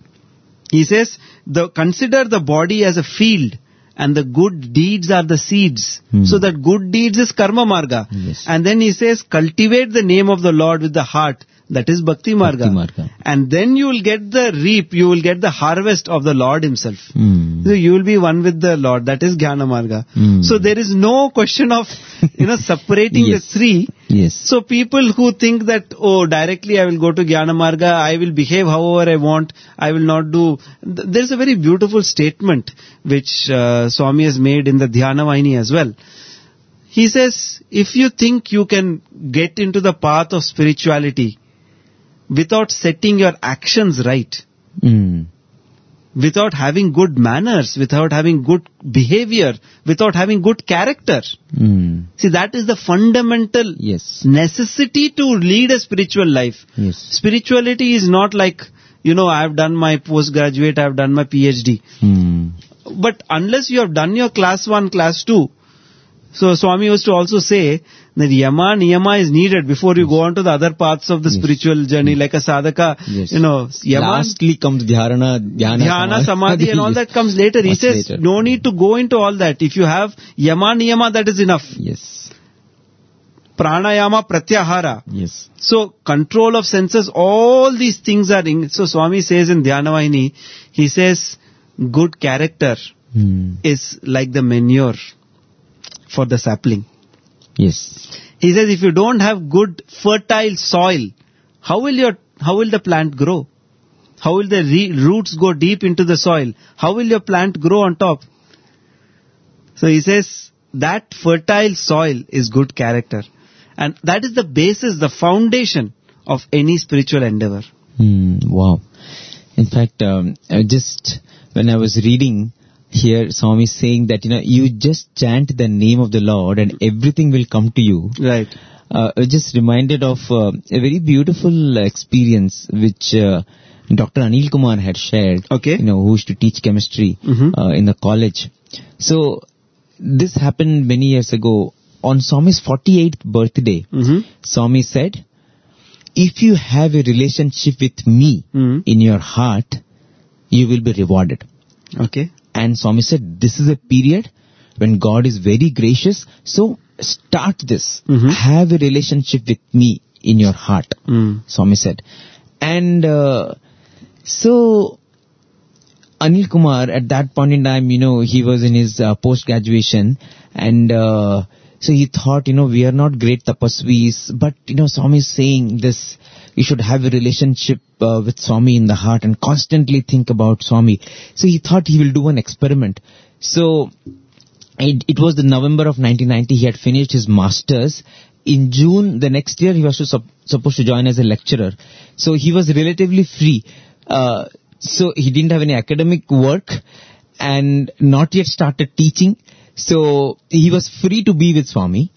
He says, the, consider the body as a field and the good deeds are the seeds. Hmm. So that good deeds is karma marga. Yes. And then he says, cultivate the name of the Lord with the heart. That is bhakti marga. Bhakti marga. And then you will get the reap, you will get the harvest of the Lord himself. Mm. So you will be one with the Lord. That is jnana marga. Hmm. So there is no question of, you know, separating Yes. the three. Yes. So people who think that, oh, directly I will go to Jnana Marga, I will behave however I want, I will not do. Th- There's a very beautiful statement which uh, Swami has made in the Dhyana Vahini as well. He says, if you think you can get into the path of spirituality without setting your actions right, Mm. without having good manners, without having good behavior, without having good character, Mm. see, that is the fundamental Yes. necessity to lead a spiritual life. Yes. Spirituality is not like, you know, I have done my postgraduate, I have done my PhD. Mm. But unless you have done your class one, class two, so Swami used to also say that yama, niyama is needed before you go on to the other paths of the Yes. spiritual journey, like a sadhaka, Yes. you know, yama, Lastly comes dhyana, dhyana, dhyana, samadhi and all that comes later. He Much says, later. no need to go into all that. If you have yama, niyama, that is enough. Yes. Pranayama, pratyahara. Yes. So, control of senses, all these things are in. So, Swami says in Dhyana Vahini, he says, good character Mm. is like the manure for the sapling. Yes. He says, if you don't have good fertile soil, how will your, how will the plant grow? How will the re- roots go deep into the soil? How will your plant grow on top? So he says, that fertile soil is good character. And that is the basis, the foundation of any spiritual endeavor. Mm. Wow. In fact, um, I just when I was reading here, Swami is saying that, you know, you just chant the name of the Lord and everything will come to you. Right. Uh, I was just reminded of uh, a very beautiful experience which uh, Doctor Anil Kumar had shared. Okay. You know, who used to teach chemistry Mhm. uh, in the college. So this happened many years ago. On Swami's forty-eighth birthday, Mm-hmm. Swami said, if you have a relationship with me Mhm. in your heart, you will be rewarded. Okay. And Swami said, this is a period when God is very gracious. So start this. Mhm. Have a relationship with me in your heart. Mm. Swami said. And uh, so Anil Kumar at that point in time, you know, he was in his uh, post-graduation and uh, so he thought, you know, we are not great tapasvis, but, you know, Swami is saying this, you should have a relationship uh, with Swami in the heart and constantly think about Swami. So he thought he will do an experiment. So it, it was the November of nineteen ninety, he had finished his masters. In June the next year, he was to sup- supposed to join as a lecturer. So he was relatively free. Uh, so he didn't have any academic work and not yet started teaching. So he was free to be with Swami.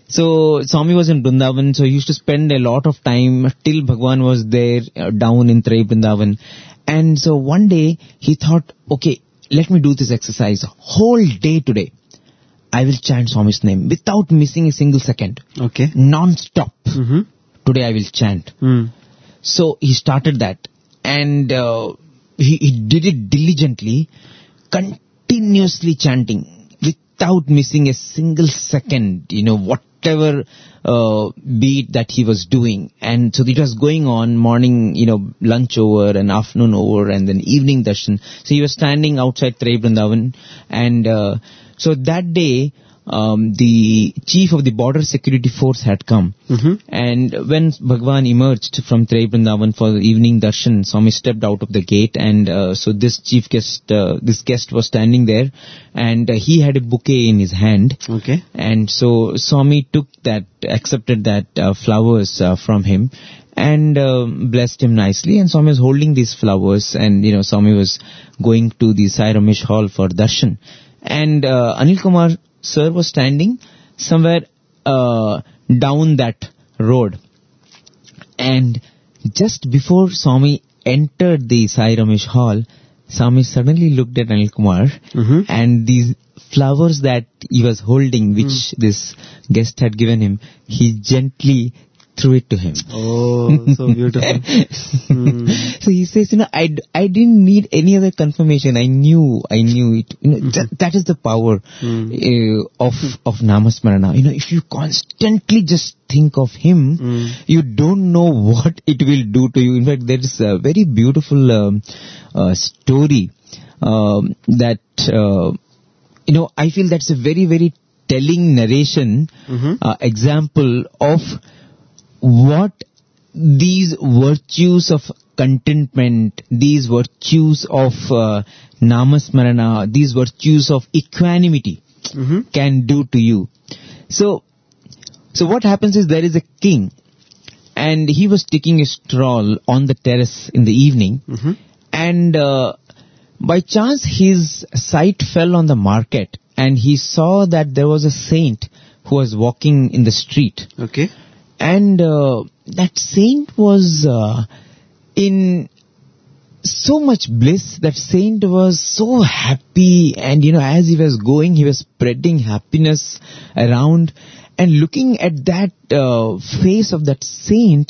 So Swami was in Vrindavan, so he used to spend a lot of time till Bhagwan was there uh, down in Trey Vrindavan. And so one day he thought, okay, let me do this exercise. Whole day today, I will chant Swami's name without missing a single second. Okay. Non-stop. Mm-hmm. Today I will chant. Mm. So he started that. And uh, he, he did it diligently, continuously chanting without missing a single second, you know, whatever uh, beat that he was doing. And so it was going on morning, you know, lunch over and afternoon over and then evening darshan. So he was standing outside Trey Vrindavan, and uh, so that day um, the chief of the border security force had come. Mm-hmm. And when Bhagwan emerged from Trey Vrindavan for the evening darshan, Swami stepped out of the gate, and uh, so this chief guest, uh, this guest was standing there, and uh, he had a bouquet in his hand. Okay. And so Swami took that, accepted that uh, flowers uh, from him, and uh, blessed him nicely. And Swami was holding these flowers, and you know, Swami was going to the Sai Ramesh hall for darshan, and uh, Anil Kumar sir was standing somewhere uh, down that road. And just before Swami entered the Sai Ramesh hall, Swami suddenly looked at Anil Kumar, Mm-hmm. and these flowers that he was holding, which Mm. this guest had given him, he gently threw it to him. Oh, so beautiful. Mm. So he says, you know, I, d- I didn't need any other confirmation. I knew, I knew it. You know, that, that is the power Mm. uh, of of Namasmarana. You know, if you constantly just think of him, Mm. you don't know what it will do to you. In fact, there is a very beautiful um, uh, story um, that, uh, you know, I feel that's a very, very telling narration, Mm-hmm. uh, example of what these virtues of contentment, these virtues of uh, Namasmarana, these virtues of equanimity Mm-hmm. can do to you. So, so what happens is there is a king, and he was taking a stroll on the terrace in the evening, Mm-hmm. and uh, by chance his sight fell on the market, and he saw that there was a saint who was walking in the street. Okay. And uh, that saint was uh, in so much bliss. That saint was so happy, and you know, as he was going, he was spreading happiness around. And looking at that uh, face of that saint,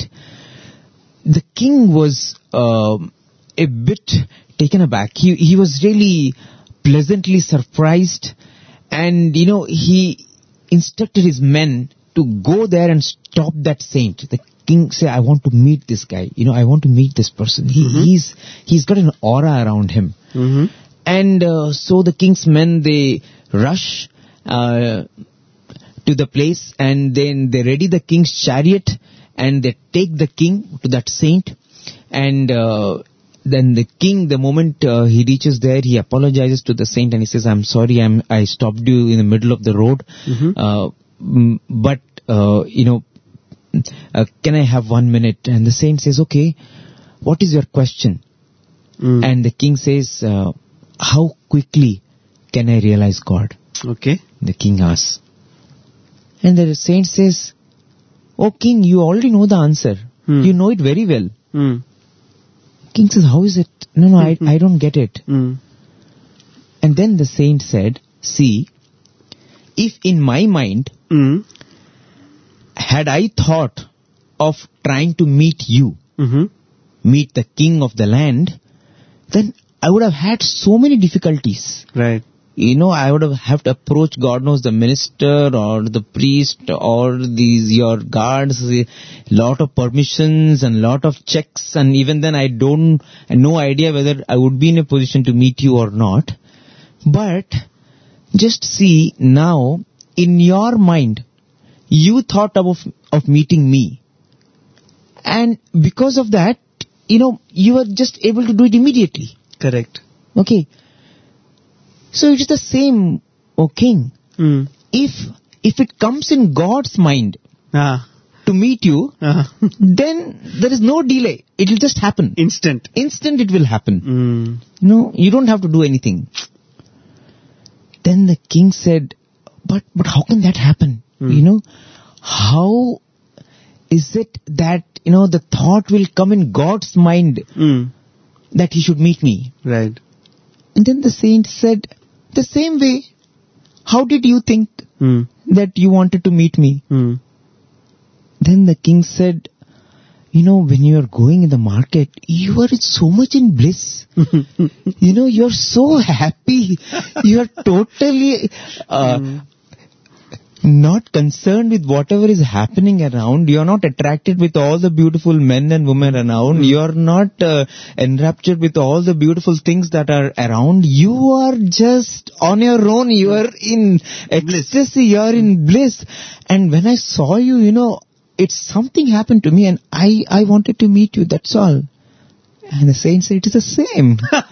the king was uh, a bit taken aback. He he was really pleasantly surprised, and you know, he instructed his men to go there and stop that saint. The king said, I want to meet this guy. You know, I want to meet this person. He, Mhm. He's he's got an aura around him. Mm-hmm. And uh, so the king's men, they rush uh, to the place, and then they ready the king's chariot, and they take the king to that saint. And uh, then the king, the moment uh, he reaches there, he apologizes to the saint, and he says, I'm sorry, I'm, I stopped you in the middle of the road. Mhm. Uh, mm, but, uh, you know, uh, can I have one minute? And the saint says, okay, what is your question? Mm. And the king says, uh, how quickly can I realize God? Okay. The king asks. And the saint says, oh king, you already know the answer. Hmm. You know it very well. Mm. King says, how is it? No, no, I, I don't get it. Mm. And then the saint said, see, if in my mind, Mm. had I thought of trying to meet you, Mm-hmm. meet the king of the land, then I would have had so many difficulties. Right. You know, I would have, have to approach, God knows, the minister or the priest or these, your guards, a lot of permissions and lot of checks, and even then I don't, no idea whether I would be in a position to meet you or not. But, just see now, in your mind, you thought of, of meeting me. And because of that, you know, you were just able to do it immediately. Correct. Okay. So it is the same, O king. Mm. If if it comes in God's mind Ah. to meet you, Uh-huh. then there is no delay. It will just happen. Instant. Instant it will happen. Mm. No, you don't have to do anything. Then the king said, but but how can that happen? Hmm. You know, how is it that, you know, the thought will come in God's mind Mm. that he should meet me? Right. And then the saint said, the same way, how did you think Mm. that you wanted to meet me? Mm. Then the king said, you know, when you are going in the market, you are so much in bliss. You know, you're so happy. You are totally uh, Mm. not concerned with whatever is happening around. You're not attracted with all the beautiful men and women around. You're not uh, enraptured with all the beautiful things that are around. You are just on your own. You are in ecstasy. You are in bliss. And when I saw you, you know, it's something happened to me and I, I wanted to meet you. That's all. And the saint said, it is the same.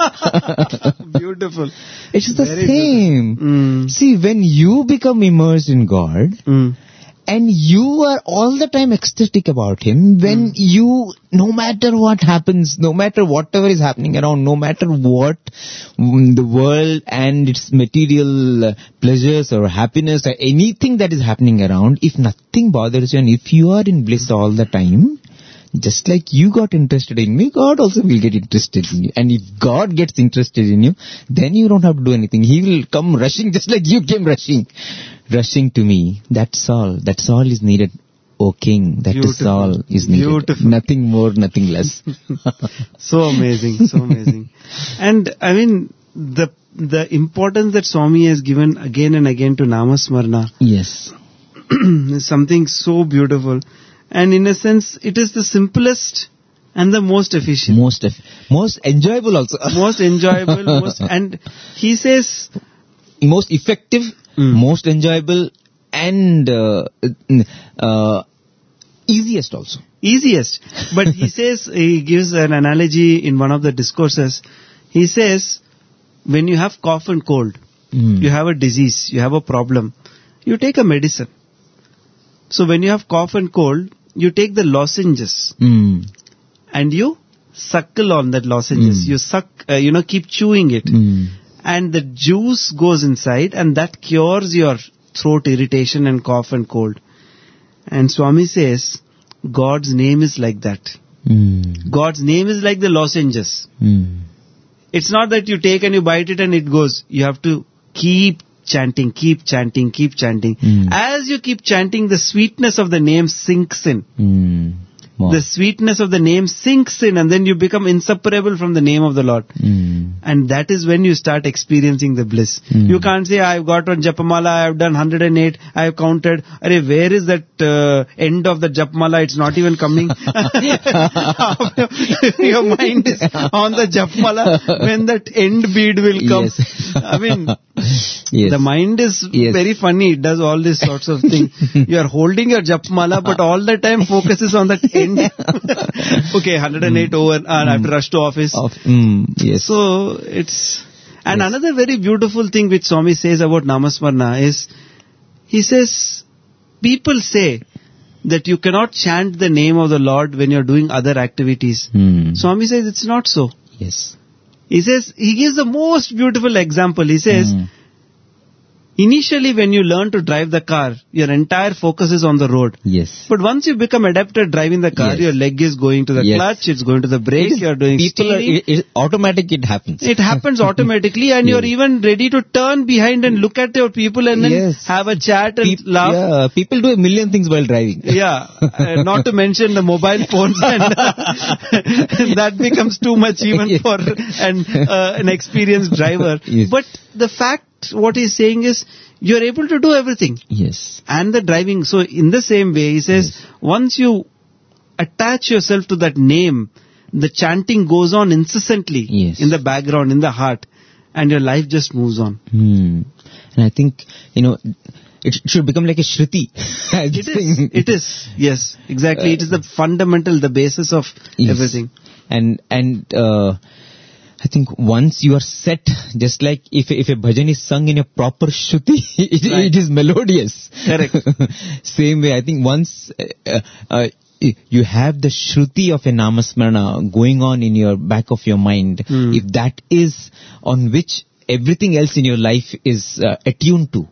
Beautiful. It is the Very same. Mm. See, when you become immersed in God, Mm. and you are all the time ecstatic about Him, when you, no matter what happens, no matter whatever is happening around, no matter what mm, the world and its material uh, pleasures or happiness or anything that is happening around, if nothing bothers you and if you are in bliss all the time, just like you got interested in me, God also will get interested in you. And if God gets interested in you, then you don't have to do anything. He will come rushing just like you came rushing. Rushing to me. That's all. That's all is needed, O King. That is Beautiful. all is needed. Beautiful. Nothing more, nothing less. So amazing, so amazing. And I mean, the the importance that Swami has given again and again to Namasmarana Yes. is something so beautiful. And in a sense, it is the simplest and the most efficient. Most, eff- most enjoyable also. Most enjoyable, most, and he says, most effective, Mm. most enjoyable, and uh, uh, easiest also. easiest. But he says, he gives an analogy in one of the discourses. He says, when you have cough and cold, Mm. you have a disease, you have a problem, you take a medicine. So when you have cough and cold, you take the lozenges Mm. and you suckle on that lozenges. Mm. You suck, uh, you know, keep chewing it. Mm. And the juice goes inside and that cures your throat irritation and cough and cold. And Swami says, God's name is like that. Mm. God's name is like the lozenges. Mm. It's not that you take and you bite it and it goes. You have to keep chanting, keep chanting, keep chanting. Mm. As you keep chanting, the sweetness of the name sinks in. Mm. Wow. The sweetness of the name sinks in and then you become inseparable from the name of the Lord. Mm. And that is when you start experiencing the bliss. Mm. You can't say, I've got on Japamala, I've done one hundred eight, I've counted. Arey, where is that uh, end of the Japamala? It's not even coming. Your mind is on the Japamala when that end bead will come. Yes. I mean, Yes. the mind is Yes. very funny. It does all these sorts of things. You are holding your Japamala, but all the time focuses on that end. Okay, one hundred eight over, and I have to rush to office. Of, mm, yes. So it's, and Yes. another very beautiful thing which Swami says about Namasmarana is, he says, people say that you cannot chant the name of the Lord when you're doing other activities. Mm. Swami says it's not so. Yes. He says, he gives the most beautiful example. He says, Mm. initially when you learn to drive the car, your entire focus is on the road. Yes. But once you become adept at driving the car, Yes. your leg is going to the Yes. clutch, it's going to the brake, It is- you're doing people are, steering. it, it, automatic it happens. It happens automatically and you're Yes. even ready to turn behind and look at your people and then Yes. have a chat and Peop- laugh. Yeah, people do a million things while driving. Yeah, uh, not to mention the mobile phones and that becomes too much even Yes. for an, uh, an experienced driver. Yes. But the fact, what he's saying is, you're able to do everything. Yes. And the driving, so in the same way, he says, Yes. once you attach yourself to that name, the chanting goes on incessantly Yes. in the background, in the heart, and your life just moves on. Hmm. And I think, you know, it sh- should become like a Shruti. It is, it is, yes, exactly. It is the fundamental, the basis of Yes. everything. And, and, uh, I think once you are set, just like if if a bhajan is sung in a proper Shruti, it, Right. it is melodious. Correct. Same way, I think once uh, uh, you have the Shruti of a Namasmarana going on in your back of your mind, Hmm. if that is on which everything else in your life is uh, attuned to,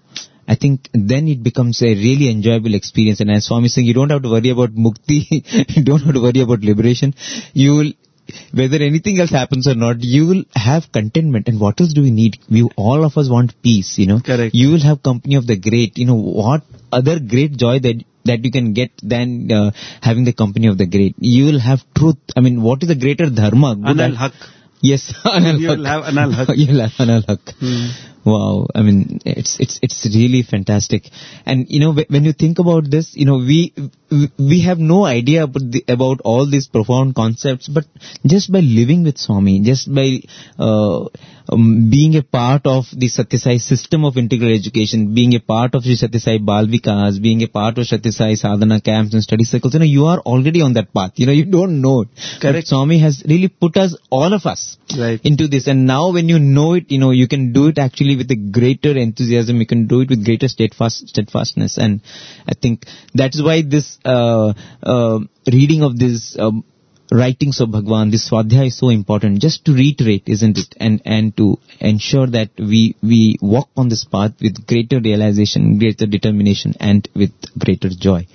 I think then it becomes a really enjoyable experience. And as Swami is saying, you don't have to worry about mukti, you don't have to worry about liberation. You will, whether anything else happens or not, you will have contentment. And what else do we need? We, all of us want peace, you know. Correct. You will have company of the great. You know, what other great joy that that you can get than uh, having the company of the great. You will have truth. I mean, what is the greater dharma? Good Anal at- Haq. Yes, Anal You Haq. will have Anal Haq. You'll have Anal Haq. Hmm. Wow, I mean, it's it's it's really fantastic. And you know, wh- when you think about this, you know, we we have no idea about the, about all these profound concepts, but just by living with Swami, just by uh, um, being a part of the Satya Sai system of integral education, being a part of Sri Satya Sai Bal Vikas, being a part of Satya Sai sadhana camps and study circles, you know, you are already on that path. You know, you don't know it. Correct. But Swami has really put us, all of us, Right. into this. And now when you know it, you know, you can do it actually with a greater enthusiasm. You can do it with greater steadfast, steadfastness. And I think that's why this uh, uh, reading of this um, writings of Bhagwan, this Swadhyaya is so important. Just to reiterate, isn't it? And and to ensure that we we walk on this path with greater realization, greater determination, and with greater joy.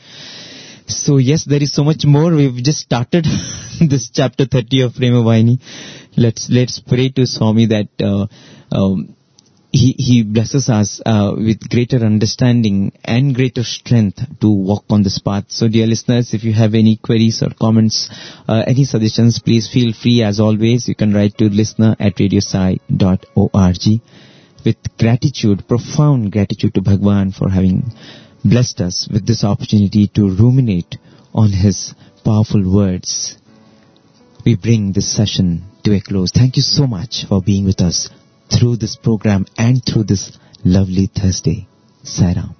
So yes, there is so much more. We've just started this chapter thirty of Prema Vahini. Let's let's pray to Swami that uh, um, he he blesses us uh, with greater understanding and greater strength to walk on this path. So dear listeners, if you have any queries or comments, uh, any suggestions, please feel free. As always, you can write to listener at radiosai dot org. With gratitude, profound gratitude to Bhagwan for having blessed us with this opportunity to ruminate on his powerful words. We bring this session to a close. Thank you so much for being with us through this program and through this lovely Thursday. Sai Ram.